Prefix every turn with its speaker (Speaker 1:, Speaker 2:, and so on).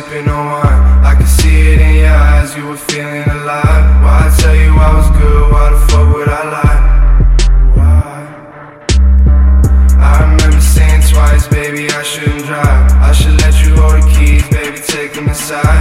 Speaker 1: sipping on wine. I could see it in your eyes, you were feeling alive. Why I tell you I was good, why the fuck would I lie? Why? I remember saying twice, baby, I shouldn't drive. I should let you hold the keys, baby, take them inside.